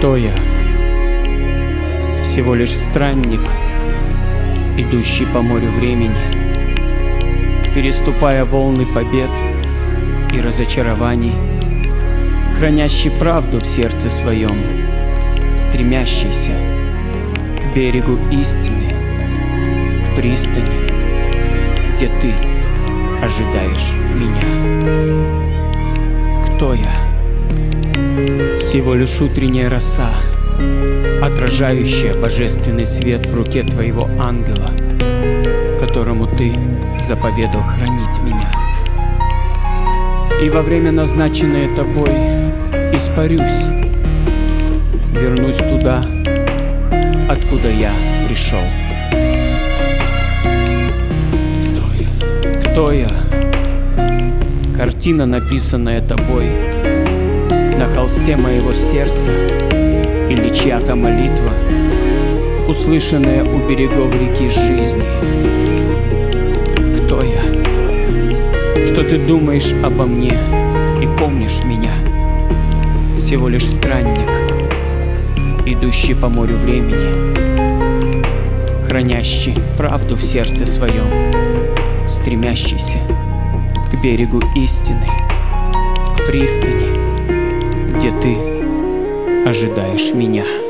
Кто я? Всего лишь странник, идущий по морю времени, переступая волны побед и разочарований, хранящий правду в сердце своем, стремящийся к берегу истины, к пристани, где ты ожидаешь меня. Кто я? Всего лишь утренняя роса, отражающая божественный свет в руке твоего ангела, которому ты заповедал хранить меня. И во время, назначенное тобой, испарюсь, вернусь туда, откуда я пришел. Кто я? Картина, написанная тобой на холсте моего сердца, или чья-то молитва, услышанная у берегов реки жизни. Кто я? Что ты думаешь обо мне и помнишь меня? Всего лишь странник, идущий по морю времени, хранящий правду в сердце своем, стремящийся к берегу истины, к пристани, где ты ожидаешь меня.